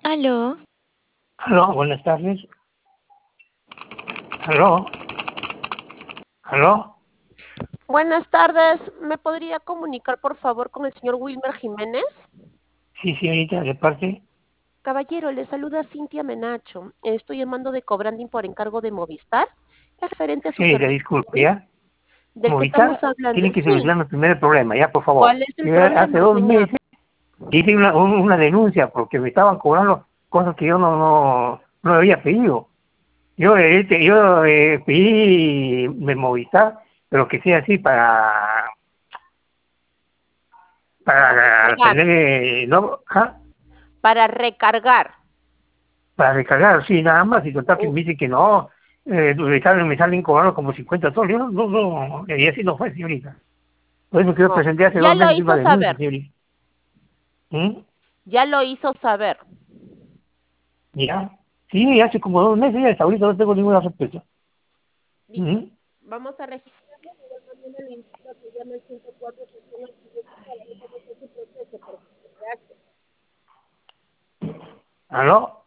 Aló, Aló, buenas tardes. Aló, aló. Buenas tardes, ¿me podría comunicar por favor con el señor Wilmer Jiménez? Sí, señorita, de parte. Caballero, le saluda Cintia Menacho. Estoy llamando de Cobranding por encargo de Movistar. Es referente a su Señorita, servicio disculpe, móvil. ¿ya? ¿Del que Movistar estamos hablando? tiene que Sí. solucionar primero el problema, ya, por favor. ¿Cuál es el Yo hace problema, 2 meses señor? hice una denuncia porque me estaban cobrando cosas que yo no había pedido. Yo pedí de Movistar, pero que sea así Para para recargar. tener, no, Para recargar. para recargar, sí, nada más, y total que Uh, me dice que no, me salen cobrando como 50 soles, yo no, y así no fue, señorita. Por eso que yo no. presenté hace Ya dos lo meses una hizo denuncia, saber. señorita. ¿Mm? Ya lo hizo saber. ¿Ya? Sí, hace como 2 meses ya, hasta ahorita no tengo ninguna respuesta. Listo. ¿Mm? Vamos a registrarlo. De igual manera le invito a que llame al 104 atención al cliente para ver cómo está su proceso, porque se hace. ¿Aló?